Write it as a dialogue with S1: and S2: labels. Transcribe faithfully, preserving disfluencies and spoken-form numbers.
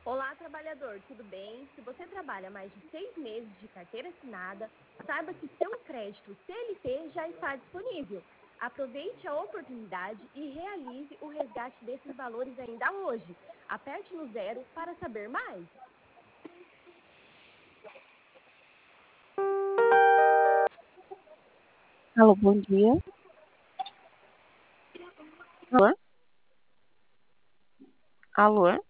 S1: Olá, trabalhador, tudo bem? Se você trabalha mais de seis meses de carteira assinada, saiba que seu crédito C L T já está disponível. Aproveite a oportunidade e realize o resgate desses valores ainda hoje. Aperte no zero para saber mais.
S2: Alô, bom dia. Alô? Alô?